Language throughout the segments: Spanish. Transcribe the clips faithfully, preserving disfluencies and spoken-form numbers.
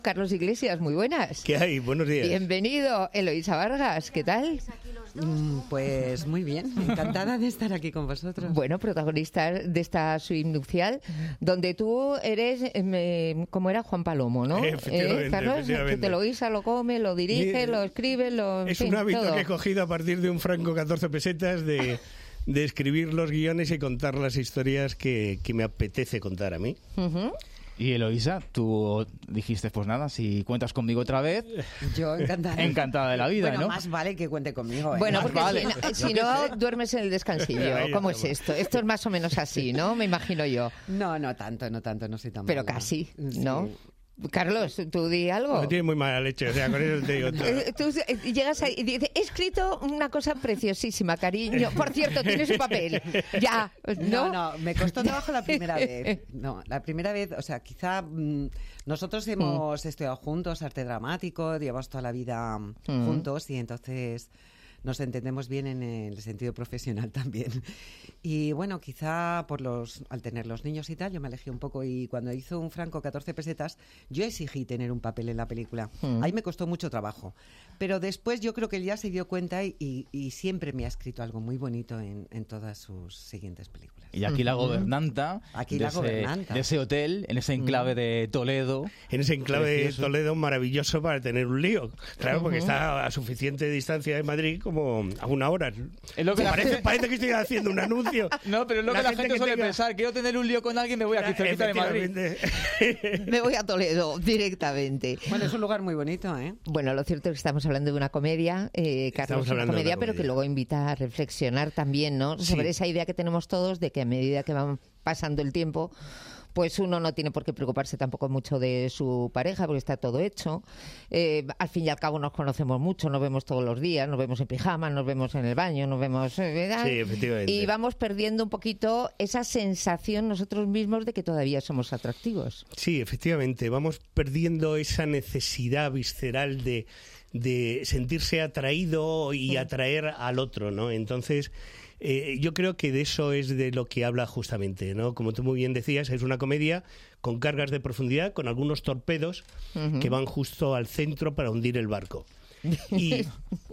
Carlos Iglesias, muy buenas. ¿Qué hay? Buenos días. Bienvenido, Eloísa Vargas, ¿qué tal? Mm, pues muy bien, encantada de estar aquí con vosotros. Bueno, protagonista de esta suite nupcial, donde tú eres, eh, como era Juan Palomo, ¿no? Efectivamente, ¿Eh, Carlos? efectivamente. Que te lo guisa, lo come, lo dirige, Y, lo escribe, lo... Es en fin, un hábito todo. que he cogido a partir de un franco catorce pesetas de, de escribir los guiones y contar las historias que, que me apetece contar a mí. Uh-huh. Y Eloísa, tú dijiste, pues nada, si cuentas conmigo otra vez... Yo encantada. Encantada de la vida, bueno, ¿no? más vale que cuente conmigo. ¿eh? Bueno, Más porque vale. si, si no, duermes en el descansillo. Ahí ¿Cómo es estamos. esto? Esto es más o menos así, ¿no? Me imagino yo. No, no tanto, no tanto, no soy tan Pero mala. casi, Sí. ¿no? Carlos, ¿tú di algo? No tiene muy mala leche, o sea, con eso te digo todo. Eh, Tú eh, llegas ahí y dices, he escrito una cosa preciosísima, cariño. Por cierto, tienes un papel. Ya, ¿no? No, no, me costó trabajo la primera vez. No, la primera vez, o sea, quizá mmm, nosotros hemos estudiado juntos arte dramático, llevamos toda la vida mm, juntos y entonces nos entendemos bien en el sentido profesional también. Y bueno, quizá por los al tener los niños y tal, yo me alejé un poco y cuando hizo un franco catorce pesetas, yo exigí tener un papel en la película. Mm. Ahí me costó mucho trabajo. Pero después yo creo que él ya se dio cuenta y, y, y siempre me ha escrito algo muy bonito en, en todas sus siguientes películas. Y aquí la gobernanta, aquí de, la ese, gobernanta. de ese hotel, en ese enclave de Toledo. En ese enclave Precioso. de Toledo maravilloso para tener un lío. Claro, porque está a suficiente distancia de Madrid como a una hora. Es lo que la parece, gente- parece que estoy haciendo un anuncio. No, pero es lo La que la gente gente que suele tenga- pensar. Quiero tener un lío con alguien, me voy aquí cerquita de Madrid. Efectivamente. Me voy a Toledo directamente. Bueno, es un lugar muy bonito, ¿eh? Bueno, lo cierto es que estamos hablando de una comedia, eh, Carlos, Estamos una hablando de comedia, una pero que comedia. luego invita a reflexionar también, ¿no? Sí. Sobre esa idea que tenemos todos de que a medida que va pasando el tiempo, pues uno no tiene por qué preocuparse tampoco mucho de su pareja, porque está todo hecho. Eh, al fin y al cabo nos conocemos mucho, nos vemos todos los días, nos vemos en pijama, nos vemos en el baño, nos vemos... eh, ¿verdad? Sí, efectivamente. Y vamos perdiendo un poquito esa sensación nosotros mismos de que todavía somos atractivos. Sí, efectivamente, vamos perdiendo esa necesidad visceral de, de sentirse atraído y atraer al otro, ¿no? Entonces, eh, yo creo que de eso es de lo que habla justamente, ¿no? Como tú muy bien decías, es una comedia con cargas de profundidad, con algunos torpedos uh-huh. que van justo al centro para hundir el barco. Y,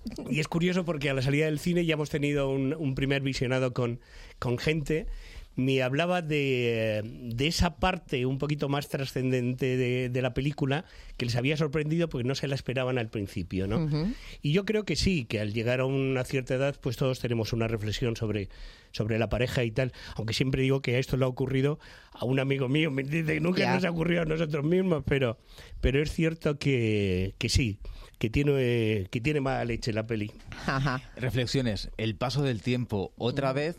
y es curioso porque a la salida del cine ya hemos tenido un, un primer visionado con, con gente. Me hablaba de, de esa parte un poquito más trascendente de, de la película que les había sorprendido porque no se la esperaban al principio, ¿no? Uh-huh. Y yo creo que sí, que al llegar a una cierta edad pues todos tenemos una reflexión sobre, sobre la pareja y tal, aunque siempre digo que esto le ha ocurrido a un amigo mío, ¿me entiendes? Nunca yeah. nos ha ocurrido a nosotros mismos, pero, pero es cierto que, que sí, que tiene, que tiene mala leche la peli. Ajá. Reflexiones, el paso del tiempo, otra vez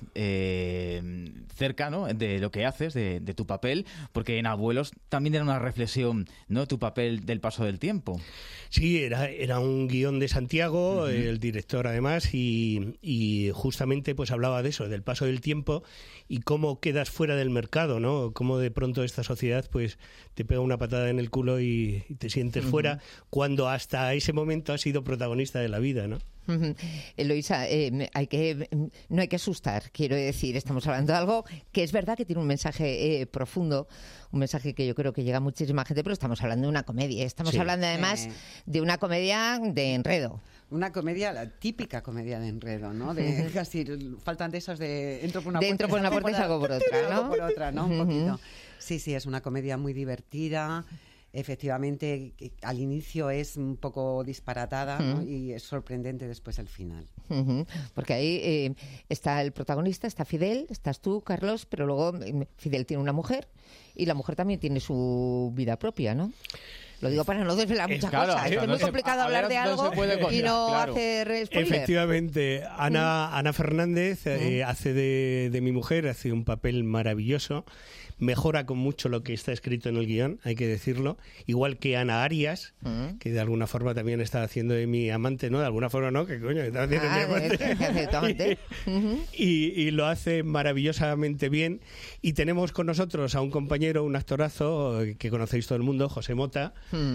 eh, cerca, ¿no?, de lo que haces, de, de tu papel, porque en Abuelos también era una reflexión, ¿no?, tu papel del paso del tiempo. Sí, era, era un guión de Santiago, uh-huh. el director además, y, y justamente pues hablaba de eso, del paso del tiempo y cómo quedas fuera del mercado, ¿no? Cómo de pronto esta sociedad pues te pega una patada en el culo y, y te sientes uh-huh. fuera, cuando hasta ese momento has sido protagonista de la vida, ¿no? Uh-huh. Eloísa, eh, hay que, no hay que asustar, quiero decir, estamos hablando de algo que es verdad que tiene un mensaje eh, profundo, un mensaje que yo creo que llega a muchísima gente, pero estamos hablando de una comedia, estamos sí. hablando además eh. de una comedia de enredo. Una comedia, la típica comedia de enredo, ¿no? De uh-huh. casi faltan de esos de entro por una puerta, entro por una puerta y salgo por otra, ¿no? por otra, ¿no? Un poquito. Sí, sí, es una comedia muy divertida. Efectivamente, al inicio es un poco disparatada, ¿no? Uh-huh. Y es sorprendente después al final. Uh-huh. Porque ahí eh, está el protagonista, está Fidel, estás tú, Carlos, pero luego Fidel tiene una mujer y la mujer también tiene su vida propia, ¿no? Lo digo para no desvelar muchas claro, cosas. Es, es no muy se, complicado hablar ver, de algo no contar, y no claro. hacer spoiler. Efectivamente, Ana, mm. Ana Fernández eh, mm. hace de, de mi mujer, hace un papel maravilloso. Mejora con mucho lo que está escrito en el guión, hay que decirlo. Igual que Ana Arias, mm. que de alguna forma también está haciendo de mi amante, ¿no? De alguna forma no, que coño, está haciendo ah, de mi amante. ¿Qué hace tu amante? uh-huh. y, y lo hace maravillosamente bien. Y tenemos con nosotros a un compañero, un actorazo que conocéis todo el mundo, José Mota, mm.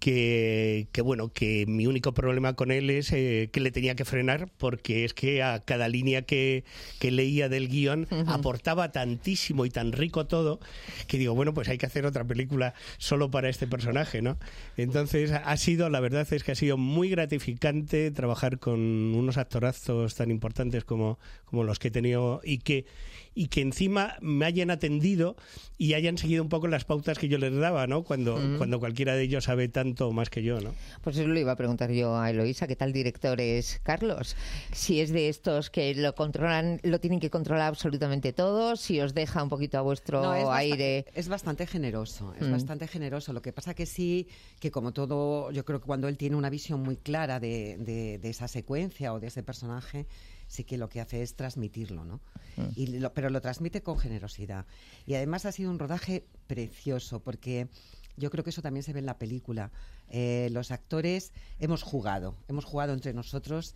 que, que bueno, que mi único problema con él es eh, que le tenía que frenar, porque es que a cada línea que, que leía del guión uh-huh. aportaba tantísimo y tan rico todo, que digo, bueno, pues hay que hacer otra película solo para este personaje, ¿no? Entonces ha sido, la verdad es que ha sido muy gratificante trabajar con unos actorazos tan importantes como, como los que he tenido, y que y que encima me hayan atendido y hayan seguido un poco las pautas que yo les daba, ¿no? Cuando, mm. cuando cualquiera de ellos sabe tanto o más que yo, ¿no? Pues eso lo iba a preguntar yo a Eloísa, ¿qué tal director es Carlos? Si es de estos que lo controlan, lo tienen que controlar absolutamente todo, si os deja un poquito a vuestro no, es aire... Bastante, es bastante generoso, es mm. bastante generoso. Lo que pasa que sí, que como todo, yo creo que cuando él tiene una visión muy clara de, de, de esa secuencia o de ese personaje, sí que lo que hace es transmitirlo, ¿no? Mm. Y lo, pero lo transmite con generosidad. Y además ha sido un rodaje precioso, porque yo creo que eso también se ve en la película. Eh, los actores hemos jugado, hemos jugado entre nosotros,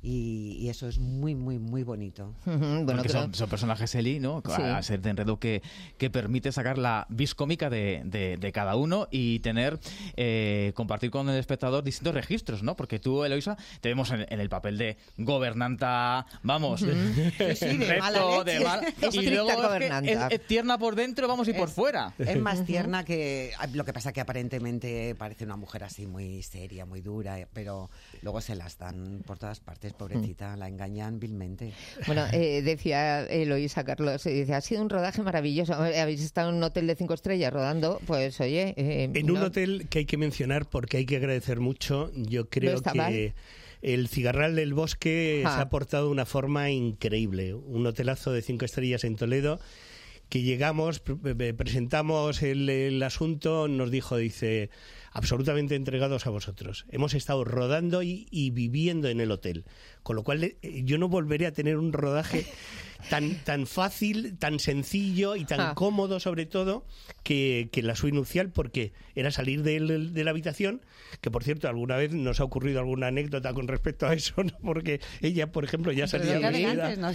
y, y eso es muy, muy, muy bonito. Uh-huh. Bueno, porque pero... son, son personajes, Eli, ¿no? Sí. A, a ser de enredo que, que permite sacar la vis cómica de, de, de cada uno y tener, eh, compartir con el espectador distintos registros, ¿no? Porque tú, Eloísa, te vemos en, en el papel de gobernanta, vamos, uh-huh. sí, sí, de reto, de mal, y luego es, es, es tierna por dentro, vamos, y es, por fuera. Es más tierna uh-huh. que... Lo que pasa que aparentemente parece una mujer así muy seria, muy dura, pero luego se las dan por todas partes. Pobrecita, la engañan vilmente. Bueno, eh, decía Eloísa, Carlos, dice, ha sido un rodaje maravilloso. Habéis estado en un hotel de cinco estrellas rodando, pues oye... Eh, en no... un hotel que hay que mencionar porque hay que agradecer mucho, yo creo ¿No que... mal? El Cigarral del Bosque ah. se ha portado de una forma increíble. Un hotelazo de cinco estrellas en Toledo, que llegamos, pre- presentamos el, el asunto, nos dijo, dice... absolutamente entregados a vosotros. Hemos estado rodando y, y viviendo en el hotel, con lo cual eh, yo no volveré a tener un rodaje tan tan fácil, tan sencillo y tan ah. cómodo, sobre todo, que, que la suite nupcial, porque era salir de, de la habitación, que por cierto alguna vez nos ha ocurrido alguna anécdota con respecto a eso, ¿no? Porque ella, por ejemplo, ya salía vestida. No,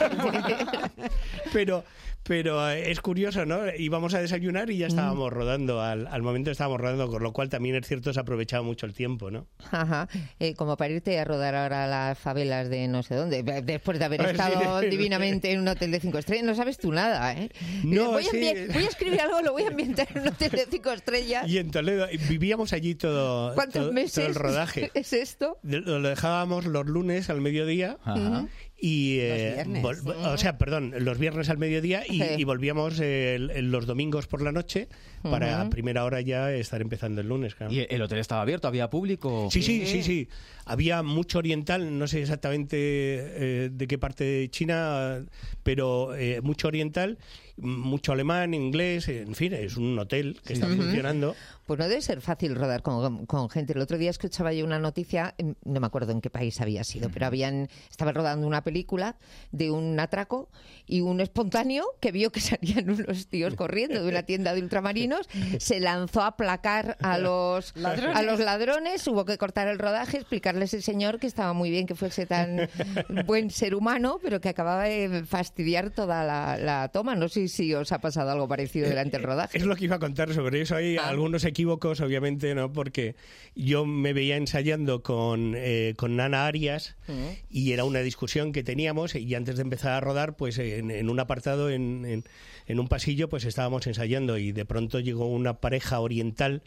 pero pero es curioso, ¿no? Íbamos a desayunar y ya estábamos mm. rodando, al, al momento estábamos rodando, con lo cual también es cierto, se ha aprovechado mucho el tiempo, ¿no? Ajá. Eh, como para irte a rodar ahora a las favelas de no sé dónde, después de haber estado sí. divinamente en un hotel de cinco estrellas, no sabes tú nada, ¿eh? No, voy, sí. a enviar, voy a escribir algo, lo voy a ambientar en un hotel de cinco estrellas. Y en Toledo, vivíamos allí todo, ¿Cuántos todo, meses todo el rodaje. ¿Es esto? Lo dejábamos los lunes al mediodía. Ajá. Y eh, los viernes. Vol- sí. O sea, perdón, los viernes al mediodía y, sí. y volvíamos eh, los domingos por la noche para uh-huh. a primera hora ya estar empezando el lunes. Claro. ¿Y el hotel estaba abierto? ¿Había público? Sí, sí, sí, sí. Había mucho oriental, no sé exactamente eh, de qué parte de China, pero eh, mucho oriental, mucho alemán, inglés, en fin, es un hotel que sí. está uh-huh. funcionando. Pues no debe ser fácil rodar con, con gente. El otro día escuchaba yo una noticia, no me acuerdo en qué país había sido, pero habían estaba rodando una película de un atraco y un espontáneo que vio que salían unos tíos corriendo de una tienda de ultramarinos, se lanzó a aplacar a los ladrones. a los ladrones, hubo que cortar el rodaje, explicarle a ese señor que estaba muy bien que fuese tan buen ser humano, pero que acababa de fastidiar toda la, la toma. No sé si os ha pasado algo parecido durante el rodaje. Es lo que iba a contar sobre eso. Hay ah. algunos equívocos, obviamente, ¿no? Porque yo me veía ensayando con, eh, con Ana Arias uh-huh. y era una discusión que teníamos, y antes de empezar a rodar, pues en, en un apartado, en, en, en un pasillo, pues estábamos ensayando, y de pronto llegó una pareja oriental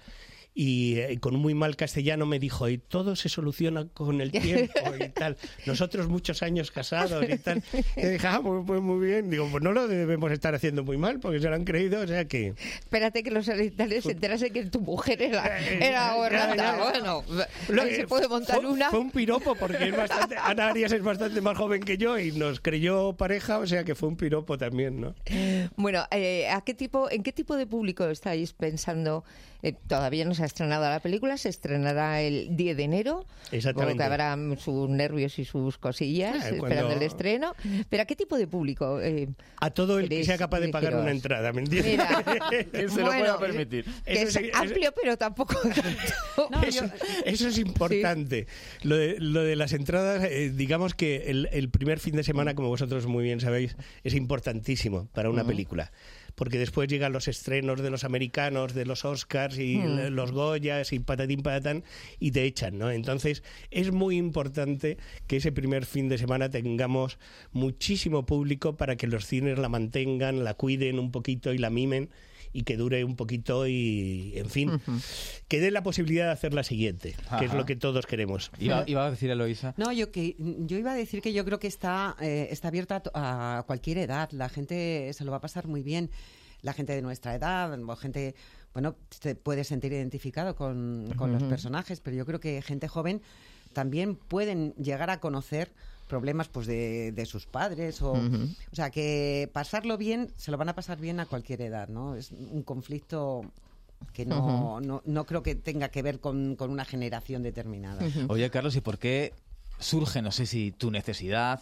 y eh, con un muy mal castellano me dijo, y todo se soluciona con el tiempo y tal, nosotros muchos años casados y tal. Y dije, ah, pues, pues muy bien, digo, pues no lo debemos estar haciendo muy mal, porque se lo han creído, o sea que... Espérate que los orientales se enterasen que tu mujer era, era gobernanta. Bueno, lo, ahí se puede montar fue, una. Fue un piropo, porque es bastante, Ana Arias es bastante más joven que yo y nos creyó pareja, o sea que fue un piropo también, ¿no? Bueno, eh, ¿a qué tipo, ¿en qué tipo de público estáis pensando? Eh, todavía no se ha estrenado la película, se estrenará el diez de enero. Exactamente. Que habrá sus nervios y sus cosillas ah, esperando cuando... el estreno. ¿Pero a qué tipo de público? Eh, a todo el que sea capaz de pagar una entrada, ¿me entiendes? Mira, que se bueno, lo pueda permitir. Que es, es amplio, pero tampoco tanto. No, eso, eso es importante. Sí. Lo, de, lo de las entradas, eh, digamos que el, el primer fin de semana, como vosotros muy bien sabéis, es importantísimo para una uh-huh. película. porque después llegan los estrenos de los americanos, de los Oscars y mm. los Goyas y patatín patatán y te echan, ¿no? Entonces es muy importante que ese primer fin de semana tengamos muchísimo público para que los cines la mantengan, la cuiden un poquito y la mimen y que dure un poquito y, en fin, uh-huh. que dé la posibilidad de hacer la siguiente, Ajá. que es lo que todos queremos. ¿Iba, iba a decir Eloísa? No, yo que yo iba a decir que yo creo que está, eh, está abierta a, a cualquier edad. La gente se lo va a pasar muy bien. La gente de nuestra edad, o gente, bueno, se puede sentir identificado con, con uh-huh. los personajes, pero yo creo que gente joven también pueden llegar a conocer problemas pues de, de sus padres o, uh-huh. o sea que pasarlo bien se lo van a pasar bien a cualquier edad, ¿no? Es un conflicto que no, uh-huh. no, no creo que tenga que ver con, con una generación determinada. Uh-huh. Oye, Carlos, ¿y por qué surge, no sé si tu necesidad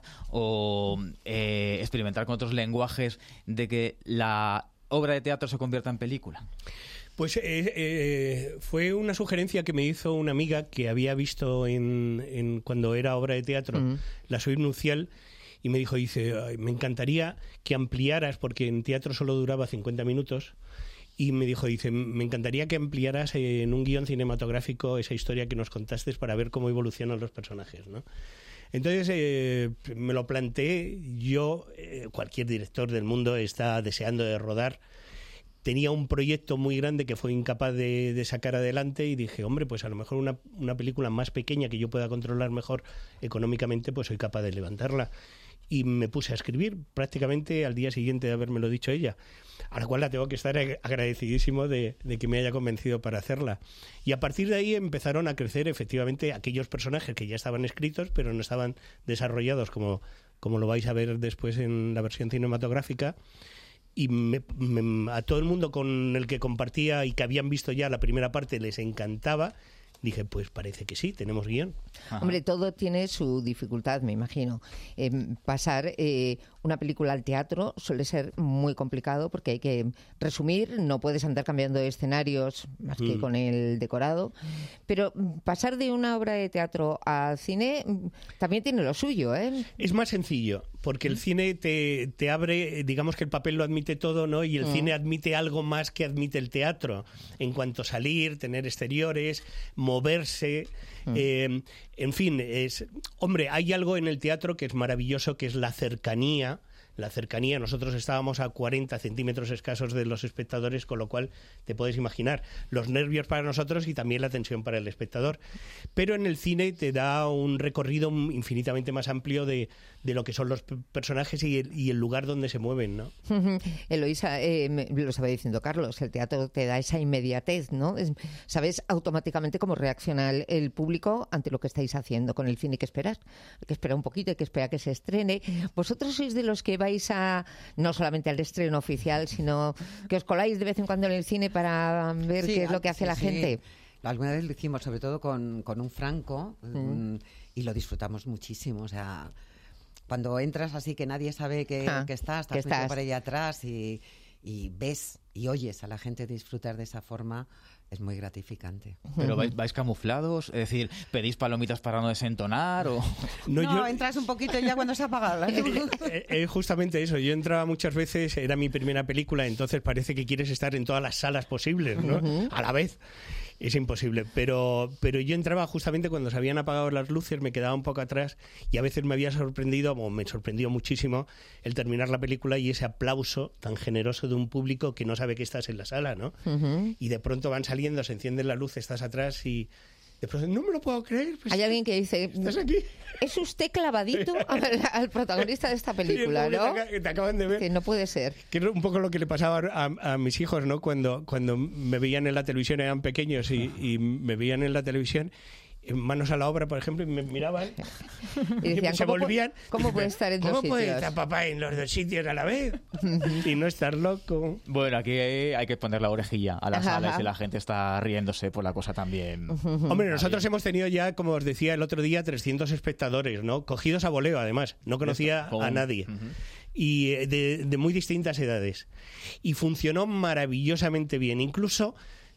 o eh, experimentar con otros lenguajes de que la obra de teatro se convierta en película? Pues eh, eh, fue una sugerencia que me hizo una amiga que había visto en, en cuando era obra de teatro, uh-huh. La Suite Nupcial, y me dijo, dice, me encantaría que ampliaras, porque en teatro solo duraba cincuenta minutos, y me dijo, dice, me encantaría que ampliaras en un guión cinematográfico esa historia que nos contaste para ver cómo evolucionan los personajes, ¿no? Entonces eh, me lo planteé, yo, eh, cualquier director del mundo está deseando de rodar. Tenía un proyecto muy grande que fue incapaz de, de sacar adelante y dije, hombre, pues a lo mejor una, una película más pequeña que yo pueda controlar mejor económicamente, pues soy capaz de levantarla. Y me puse a escribir prácticamente al día siguiente de habérmelo dicho ella, a la cual la tengo que estar agradecidísimo de, de que me haya convencido para hacerla. Y a partir de ahí empezaron a crecer efectivamente aquellos personajes que ya estaban escritos, pero no estaban desarrollados como, como lo vais a ver después en la versión cinematográfica. Y me, me, a todo el mundo con el que compartía y que habían visto ya la primera parte les encantaba. Dije, pues parece que sí, tenemos guión. Ajá. Hombre, todo tiene su dificultad, me imagino. Eh, pasar eh, una película al teatro suele ser muy complicado porque hay que resumir, no puedes andar cambiando de escenarios más que mm. con el decorado. Pero pasar de una obra de teatro al cine también tiene lo suyo, ¿eh? Es más sencillo, porque el cine te, te abre, digamos que el papel lo admite todo, ¿no? Y el mm. cine admite algo más que admite el teatro, en cuanto a salir, tener exteriores, moverse, mm. eh, en fin, es, hombre, hay algo en el teatro que es maravilloso, que es la cercanía. La cercanía, nosotros estábamos a cuarenta centímetros escasos de los espectadores, con lo cual te puedes imaginar los nervios para nosotros y también la tensión para el espectador. Pero en el cine te da un recorrido infinitamente más amplio de, de lo que son los personajes y el, y el lugar donde se mueven, ¿no? Eloísa, eh, me, lo estaba diciendo Carlos, el teatro te da esa inmediatez, ¿no? Es, sabes automáticamente cómo reacciona el, el público ante lo que estáis haciendo. Con el cine, ¿qué esperas? Hay que esperar un poquito, hay que esperar que se estrene. Vosotros sois de los que vais a, no solamente al estreno oficial, sino que os coláis de vez en cuando en el cine para ver sí, qué es lo que hace sí, la sí. gente. Alguna vez lo hicimos, sobre todo con, con un Franco, mm. y lo disfrutamos muchísimo. O sea, cuando entras así que nadie sabe que, ah, que estás, estás, estás por ahí atrás y, y ves y oyes a la gente disfrutar de esa forma, es muy gratificante. ¿Pero vais, vais camuflados? Es decir, ¿pedís palomitas para no desentonar? O... No, no yo... entras un poquito ya cuando se apaga la luz. eh, eh, justamente eso. Yo entraba muchas veces, era mi primera película, entonces parece que quieres estar en todas las salas posibles, ¿no? Uh-huh. A la vez. Es imposible, pero, pero yo entraba justamente cuando se habían apagado las luces, me quedaba un poco atrás y a veces me había sorprendido, o me sorprendió muchísimo el terminar la película y ese aplauso tan generoso de un público que no sabe que estás en la sala, ¿no? Uh-huh. Y de pronto van saliendo, se encienden las luces, estás atrás y de pronto, no me lo puedo creer. Pues, hay alguien que dice, ¿estás aquí? ¿Es usted clavadito al, al protagonista de esta película, no? Te, te acaban de ver. Que no puede ser. Que es un poco lo que le pasaba a, a mis hijos, ¿no? Cuando, cuando me veían en la televisión, eran pequeños y, y me veían en la televisión, manos a la obra, por ejemplo, y me miraban y decían, y se ¿cómo volvían. ¿Cómo puede estar en dos ¿Cómo sitios? puede estar papá en los dos sitios a la vez? Y no estar loco. Bueno, aquí hay, hay que poner la orejilla a las salas y la gente está riéndose por la cosa también. Hombre, nosotros hemos tenido ya, como os decía el otro día, trescientos espectadores, ¿no? Cogidos a voleo, además. No conocía a nadie. Uh-huh. Y de, de muy distintas edades. Y funcionó maravillosamente bien. Incluso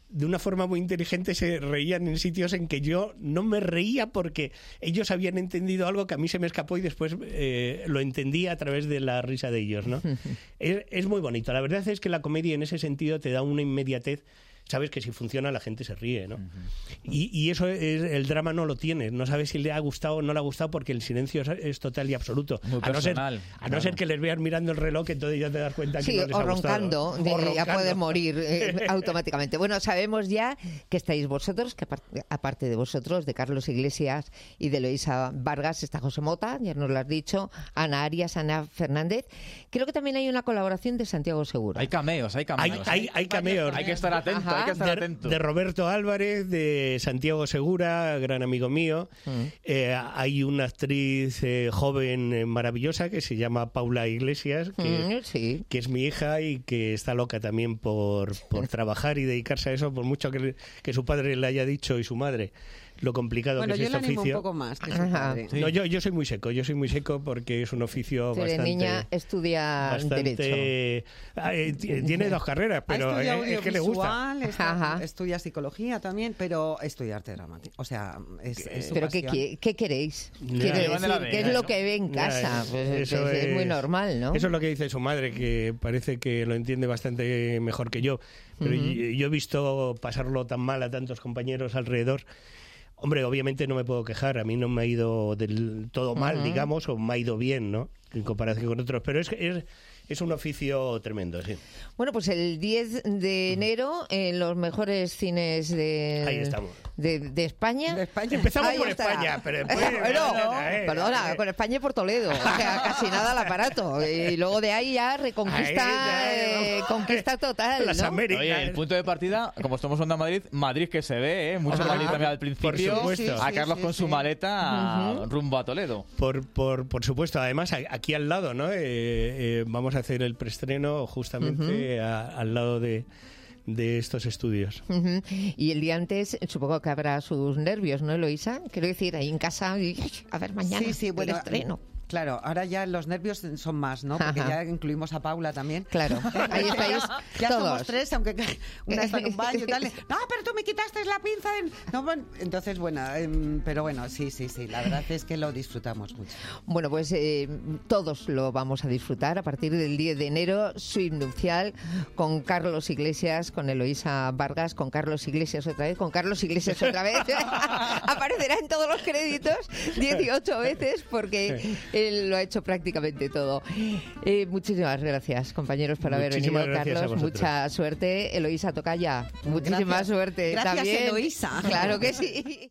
de una forma muy inteligente se reían en sitios en que yo no me reía porque ellos habían entendido algo que a mí se me escapó y después eh, lo entendí a través de la risa de ellos, ¿no? es, es muy bonito. La verdad es que la comedia en ese sentido te da una inmediatez. Sabes que si funciona la gente se ríe, ¿no? Uh-huh. Y, y eso es, el drama no lo tiene. No sabes si le ha gustado o no le ha gustado porque el silencio es, es total y absoluto. Muy a no ser, personal, a no claro. ser que les veas mirando el reloj, que entonces ya te das cuenta sí, que no les o ha roncando, gustado. de, O roncando. ya puedes morir eh, automáticamente. Bueno, sabemos ya que estáis vosotros, que aparte, aparte de vosotros, de Carlos Iglesias y de Eloísa Vargas, está José Mota, ya nos lo has dicho, Ana Arias, Ana Fernández. Creo que también hay una colaboración de Santiago Segura. Hay cameos, hay cameos. Hay, hay, hay cameos. Hay que estar atento, Ajá. hay que estar de, atento. de Roberto Álvarez, de Santiago Segura, gran amigo mío. Mm. Eh, hay una actriz eh, joven eh, maravillosa que se llama Paula Iglesias, que, mm, sí. que es mi hija y que está loca también por, por trabajar y dedicarse a eso, por mucho que, que su padre le haya dicho y su madre lo complicado bueno, que es este oficio. Bueno, yo le animo un poco más que su padre. Sí. No, yo, yo soy muy seco, yo soy muy seco porque es un oficio Tú bastante... niña estudia bastante, Derecho. Eh, tiene dos carreras, pero eh, es que le gusta. Está, estudia psicología también, pero estudia arte dramático. O sea, es, es su ¿Pero pasión. qué, qué queréis? Ya, Quiero decir, vena, ¿qué es lo que ve en casa? Ya, pues, eso pues, es, es, es muy normal, ¿no? Eso es lo que dice su madre, que parece que lo entiende bastante mejor que yo. Pero uh-huh. yo, yo he visto pasarlo tan mal a tantos compañeros alrededor. Hombre, obviamente no me puedo quejar, a mí no me ha ido del todo mal, uh-huh. digamos, o me ha ido bien, ¿no? En comparación con otros, pero es es, es un oficio tremendo, sí. Bueno, pues el diez de enero en los mejores cines de, Ahí estamos. de, de España. De España. Empezamos Ahí por está. España, pero después... bueno, no, eh, perdona, eh. con España y por Toledo, o sea, casi nada al aparato. Y luego de ahí ya reconquista, Ahí, eh, ya, conquista total, Las ¿no? Américas. Oye, el punto de partida, como estamos en Madrid, Madrid que se ve, ¿eh? Mucho Ah, Madrid también al principio. por supuesto. A Sí, Carlos sí, con sí. su maleta Uh-huh. rumbo a Toledo. Por, por, por supuesto, además aquí al lado, ¿no? Eh, eh, vamos a hacer el preestreno justamente uh-huh. a, al lado de, de estos estudios. Uh-huh. Y el día antes supongo que habrá sus nervios, ¿no, Eloísa? Quiero decir, ahí en casa, y, a ver, mañana sí, sí, bueno, el estreno. Claro, ahora ya los nervios son más, ¿no? Porque Ajá. ya incluimos a Paula también. Claro, ahí estáis ya todos. somos tres, aunque una está en un baño y tal. No, pero tú me quitaste la pinza. En... No, bueno, entonces, bueno, eh, pero bueno, sí, sí, sí. La verdad es que lo disfrutamos mucho. Bueno, pues eh, todos lo vamos a disfrutar a partir del diez de enero, Suite Nupcial, con Carlos Iglesias, con Eloísa Vargas, con Carlos Iglesias otra vez, con Carlos Iglesias otra vez. Aparecerá en todos los créditos dieciocho veces porque él lo ha hecho prácticamente todo. Eh, muchísimas gracias, compañeros, por haber Muchísimas venido, gracias a Carlos. vosotros. Mucha suerte. Eloísa Tocaya, muchísima Gracias. suerte Gracias, también. Eloísa. Claro que sí.